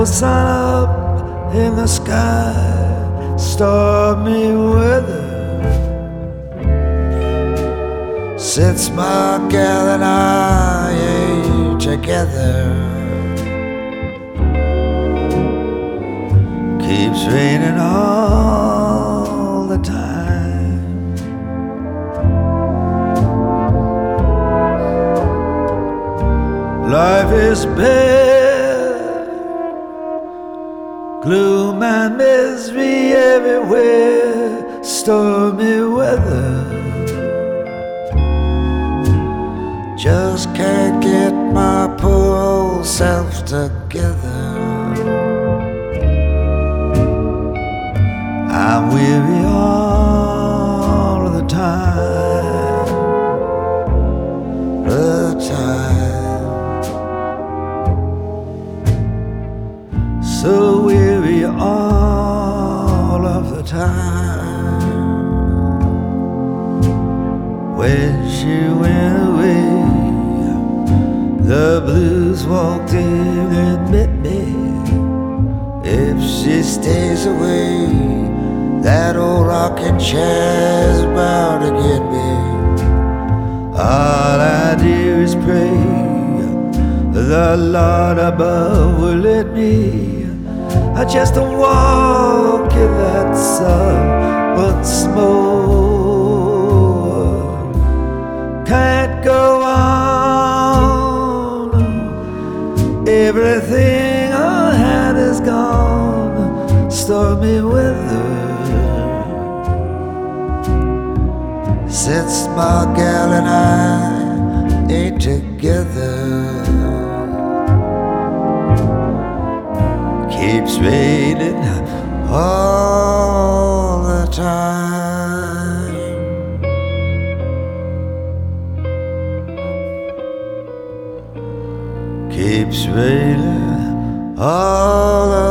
no sun up in the sky, stormy weather. Since my gal and I ain't together, keeps raining all the time. Life is bare, gloom and misery everywhere, stormy weather. Just can't get my poor old self together. I'm weary all of the time, so weary all of the time. When she went away, the blues walked in and met me. If she stays away, that old rocking chair's bound to get me. All I do is pray the Lord above will let me just walk in that sun once more. Can't go on, everything I had is gone, stormy weather. Since my gal and I ain't together, keeps raining all the time. Keeps raining all the